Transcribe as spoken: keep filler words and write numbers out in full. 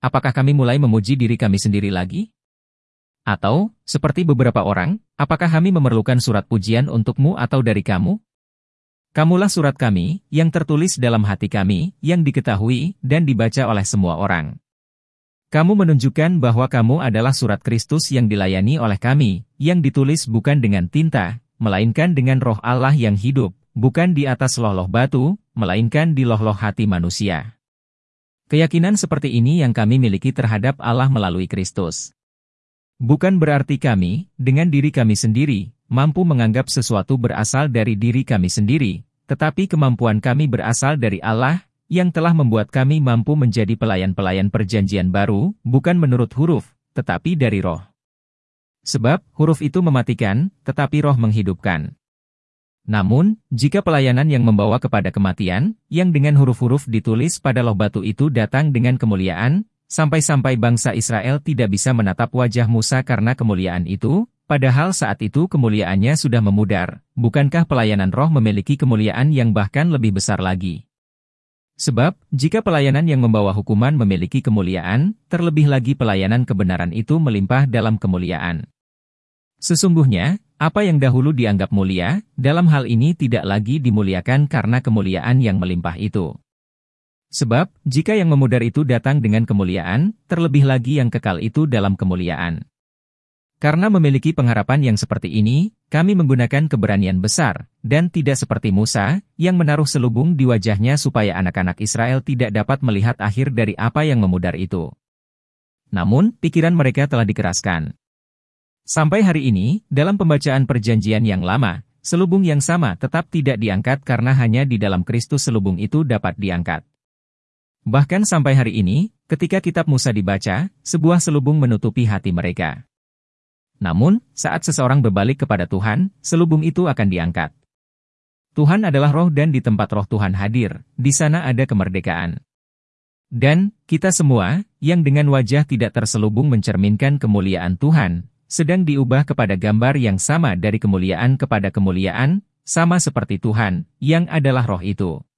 apakah kami mulai memuji diri kami sendiri lagi? Atau, seperti beberapa orang, apakah kami memerlukan surat pujian untukmu atau dari kamu? Kamulah surat kami, yang tertulis dalam hati kami, yang diketahui dan dibaca oleh semua orang. Kamu menunjukkan bahwa kamu adalah surat Kristus yang dilayani oleh kami, yang ditulis bukan dengan tinta, melainkan dengan roh Allah yang hidup, bukan di atas loh-loh batu, melainkan di loh-loh hati manusia. Keyakinan seperti ini yang kami miliki terhadap Allah melalui Kristus. Bukan berarti kami, dengan diri kami sendiri, mampu menganggap sesuatu berasal dari diri kami sendiri, tetapi kemampuan kami berasal dari Allah, yang telah membuat kami mampu menjadi pelayan-pelayan perjanjian baru, bukan menurut huruf, tetapi dari roh. Sebab, huruf itu mematikan, tetapi roh menghidupkan. Namun, jika pelayanan yang membawa kepada kematian, yang dengan huruf-huruf ditulis pada loh batu itu datang dengan kemuliaan, sampai-sampai bangsa Israel tidak bisa menatap wajah Musa karena kemuliaan itu, padahal saat itu kemuliaannya sudah memudar, bukankah pelayanan roh memiliki kemuliaan yang bahkan lebih besar lagi? Sebab, jika pelayanan yang membawa hukuman memiliki kemuliaan, terlebih lagi pelayanan kebenaran itu melimpah dalam kemuliaan. Sesungguhnya, apa yang dahulu dianggap mulia, dalam hal ini tidak lagi dimuliakan karena kemuliaan yang melimpah itu. Sebab, jika yang memudar itu datang dengan kemuliaan, terlebih lagi yang kekal itu dalam kemuliaan. Karena memiliki pengharapan yang seperti ini, kami menggunakan keberanian besar, dan tidak seperti Musa, yang menaruh selubung di wajahnya supaya anak-anak Israel tidak dapat melihat akhir dari apa yang memudar itu. Namun, pikiran mereka telah dikeraskan. Sampai hari ini, dalam pembacaan perjanjian yang lama, selubung yang sama tetap tidak diangkat karena hanya di dalam Kristus selubung itu dapat diangkat. Bahkan sampai hari ini, ketika kitab Musa dibaca, sebuah selubung menutupi hati mereka. Namun, saat seseorang berbalik kepada Tuhan, selubung itu akan diangkat. Tuhan adalah roh dan di tempat roh Tuhan hadir, di sana ada kemerdekaan. Dan, kita semua, yang dengan wajah tidak terselubung mencerminkan kemuliaan Tuhan, sedang diubah kepada gambar yang sama dari kemuliaan kepada kemuliaan, sama seperti Tuhan, yang adalah roh itu.